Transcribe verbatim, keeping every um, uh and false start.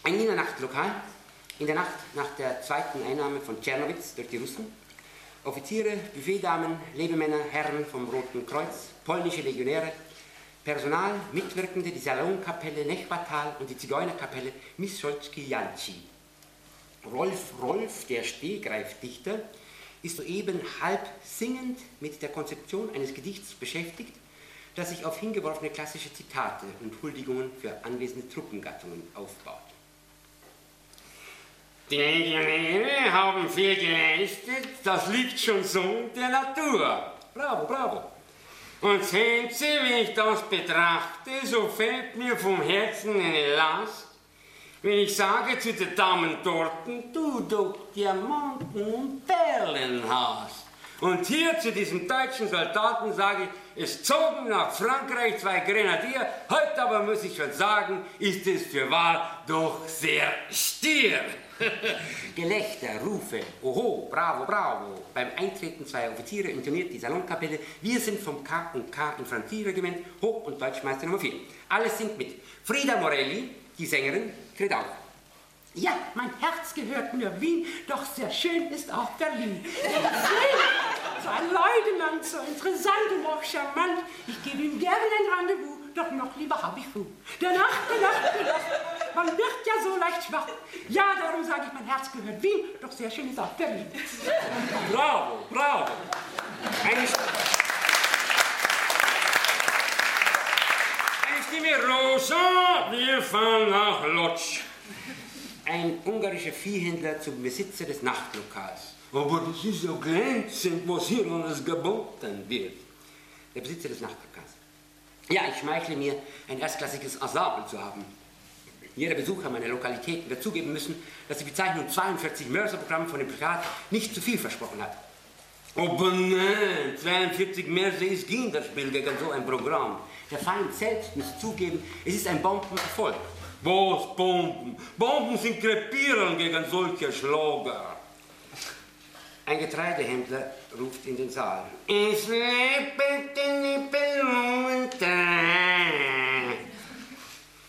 Ein Wiener Nachtlokal, in der Nacht nach der zweiten Einnahme von Tschernowitz durch die Russen. Offiziere, Buffetdamen, Lebemänner, Herren vom Roten Kreuz, polnische Legionäre, Personal, Mitwirkende, die Salonkapelle Nechwatal und die Zigeunerkapelle Missolzki-Janci. Rolf Rolf, der Stehgreifdichter, ist soeben halb singend mit der Konzeption eines Gedichts beschäftigt, das sich auf hingeworfene klassische Zitate und Huldigungen für anwesende Truppengattungen aufbaut. Die Legionäre haben viel geleistet, das liegt schon so der Natur. Bravo, bravo. Und sehen Sie, wie ich das betrachte, so fällt mir vom Herzen eine Last, wenn ich sage zu den Damen dort, du doch Diamanten und Perlen hast. Und hier zu diesem deutschen Soldaten sage ich, es zogen nach Frankreich zwei Grenadier, heute aber muss ich schon sagen, ist es für wahr doch sehr stier. Gelächter, Rufe, oho, bravo, bravo. Beim Eintreten zweier Offiziere intoniert die Salonkapelle, wir sind vom K und K Infanterieregiment, Hoch- und Deutschmeister Nummer vier. Alles singt mit. Frieda Morelli, die Sängerin, tritt auf. Ja, mein Herz gehört nur Wien, doch sehr schön ist auch Berlin. So ein Leutenant, so interessant und auch charmant. Ich gebe ihm gerne ein Rendezvous, doch noch lieber hab ich Ruhe. Der Nacht, der Nacht, der Nacht, man wird ja so leicht schwach. Ja, darum sage ich, mein Herz gehört Wien, doch sehr schön ist auch Berlin. Bravo, bravo. Eine, Eine Stimme Rosa, wir fahren nach Lodz. Ein ungarischer Viehhändler zum Besitzer des Nachtlokals. Aber das ist ja glänzend, was hier alles geboten wird. Der Besitzer des Nachtlokals. Ja, ich schmeichle mir, ein erstklassiges Ensemble zu haben. Jeder Besucher meiner Lokalitäten wird zugeben müssen, dass die Bezeichnung zweiundvierzig Mörserprogramm von dem Plakat nicht zu viel versprochen hat. Aber nein, zweiundvierzig Mörser ist Kinderspiel gegen so ein Programm. Der Feind selbst muss zugeben, es ist ein Bombenerfolg. Was Bomben? Bomben sind Krepieren gegen solche Schlager. Ein Getreidehändler ruft in den Saal. Es lebt in die Blumentrein.